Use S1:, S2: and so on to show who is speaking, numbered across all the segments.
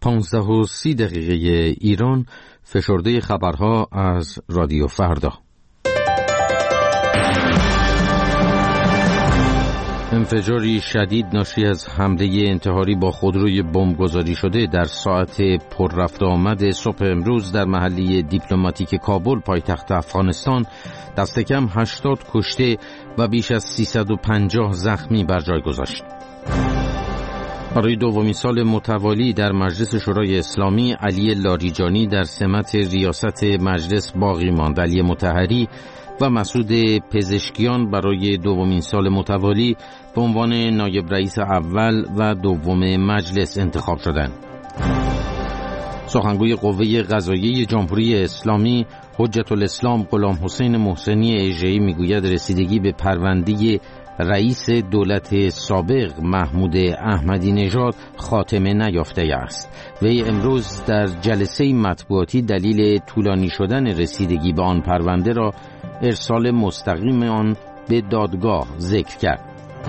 S1: 15:30 ایران. فشرده خبرها از رادیو فردا. انفجاری شدید ناشی از حمله انتحاری با خودروی بمبگذاری شده در ساعت پر رفت آمد صبح امروز در محلی دیپلماتیک کابل پایتخت افغانستان دست کم 80 کشته و بیش از 350 زخمی بر جای گذاشت. برای دومین سال متوالی در مجلس شورای اسلامی علی لاریجانی در سمت ریاست مجلس باقی ماند. علی مطهری و مسعود پزشکیان برای دومین سال متوالی به عنوان نایب رئیس اول و دوم مجلس انتخاب شدند. سخنگوی قوه قضاییه جمهوری اسلامی حجت الاسلام غلام حسین محسنی اژه‌ای میگوید رسیدگی به پرونده رئیس دولت سابق محمود احمدی نژاد خاتمه نیافته است. وی امروز در جلسه مطبوعاتی دلیل طولانی شدن رسیدگی به آن پرونده را ارسال مستقیم آن به دادگاه ذکر کرد.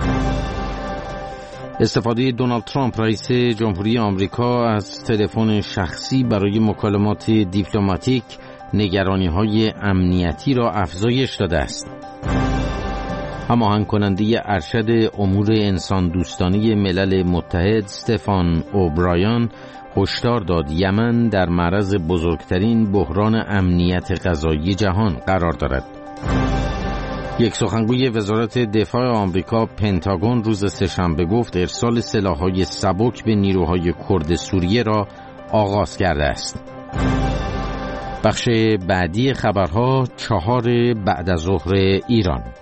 S1: استفاده دونالد ترامپ رئیس جمهوری آمریکا از تلفن شخصی برای مکالمات دیپلماتیک نگرانی‌های امنیتی را افزایش داده است. هماهنگ کننده ارشد امور انسان دوستانه ملل متحد استفان اوبرایان هشدار داد یمن در معرض بزرگترین بحران امنیت غذایی جهان قرار دارد. یک سخنگوی وزارت دفاع آمریکا پنتاگون روز سه‌شنبه گفت ارسال سلاح‌های سبک به نیروهای کرد سوریه را آغاز کرده است. بخش بعدی خبرها 4 بعد از ظهر ایران.